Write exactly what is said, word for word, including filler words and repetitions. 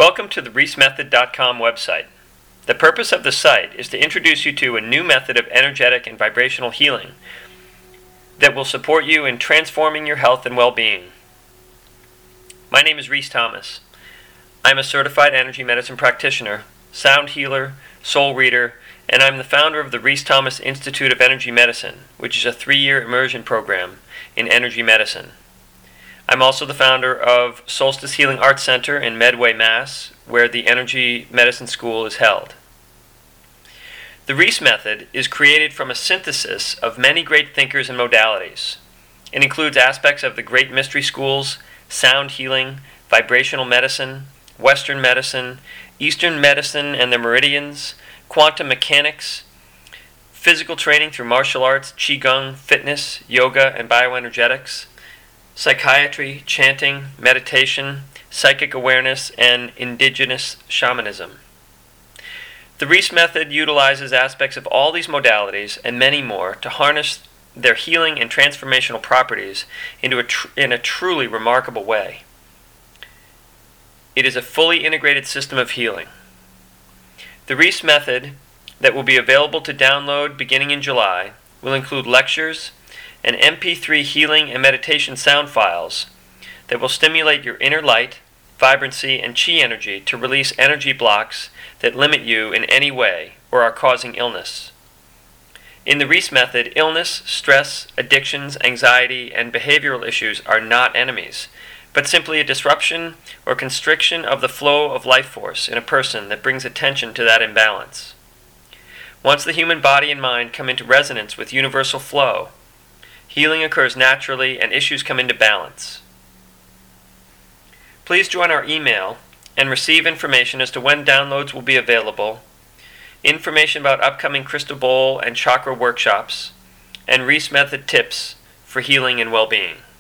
Welcome to the reese method dot com website. The purpose of the site is to introduce you to a new method of energetic and vibrational healing that will support you in transforming your health and well-being. My name is Reese Thomas. I'm a certified energy medicine practitioner, sound healer, soul reader, and I'm the founder of the Reese Thomas Institute of Energy Medicine, which is a three-year immersion program in energy medicine. I'm also the founder of Solstice Healing Arts Center in Medway, Mass, where the Energy Medicine School is held. The Reese Method is created from a synthesis of many great thinkers and modalities. It includes aspects of the great mystery schools, sound healing, vibrational medicine, Western medicine, Eastern medicine and the meridians, quantum mechanics, physical training through martial arts, qigong, fitness, yoga, and bioenergetics, psychiatry, chanting, meditation, psychic awareness, and indigenous shamanism. The Reese Method utilizes aspects of all these modalities and many more to harness their healing and transformational properties into a tr- in a truly remarkable way. It is a fully integrated system of healing. The Reese Method, that will be available to download beginning in July, will include lectures and M P three healing and meditation sound files that will stimulate your inner light, vibrancy, and chi energy to release energy blocks that limit you in any way or are causing illness. In the Reese Method, illness, stress, addictions, anxiety, and behavioral issues are not enemies, but simply a disruption or constriction of the flow of life force in a person that brings attention to that imbalance. Once the human body and mind come into resonance with universal flow, healing occurs naturally and issues come into balance. Please join our email and receive information as to when downloads will be available, information about upcoming crystal bowl and chakra workshops, and Reese Method tips for healing and well-being.